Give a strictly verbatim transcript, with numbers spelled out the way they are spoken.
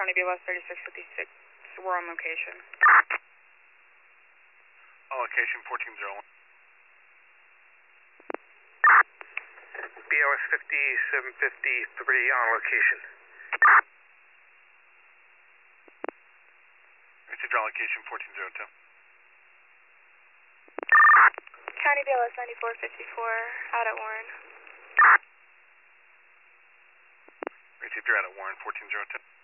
County B L S thirty-six fifty-six, we're on location. On location fourteen zero one. B L S fifty-seven fifty-three on location. Received on location fourteen zero two. County B L S ninety-four fifty-four, out at Warren. Received, you're out at Warren fourteen zero two.